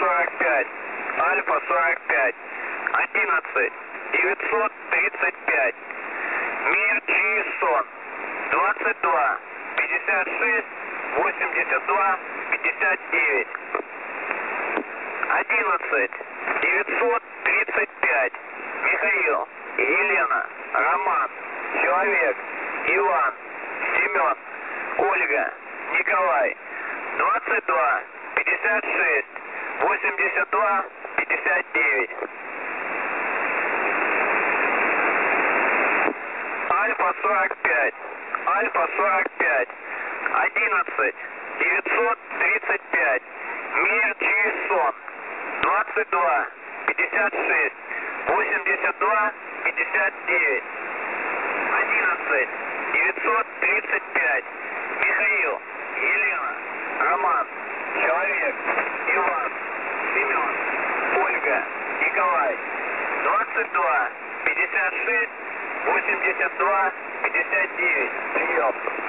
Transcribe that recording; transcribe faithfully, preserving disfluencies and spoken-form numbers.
сорок пять, Альфа сорок пять, одиннадцать, девятьсот тридцать пять, Мир Чиесон, двадцать два, пятьдесят шесть, восемьдесят два, пятьдесят девять, одиннадцать, девятьсот тридцать пять, Михаил, Елена, Роман, Человек, Иван, Семен, Ольга, Николай, двадцать два, пятьдесят шесть, восемьдесят два, пятьдесят девять. Альфа сорок пять, Альфа сорок пять, одиннадцать, девятьсот тридцать пять, Мир Чиесон, двадцать два, пятьдесят шесть, восемьдесят два, пятьдесят девять, одиннадцать, девятьсот тридцать пять, Михаил, Елена, Роман, Человек, Иван, Семен, Ольга, Николай, двадцать два, пятьдесят шесть, восемьдесят два, пятьдесят девять. Прием.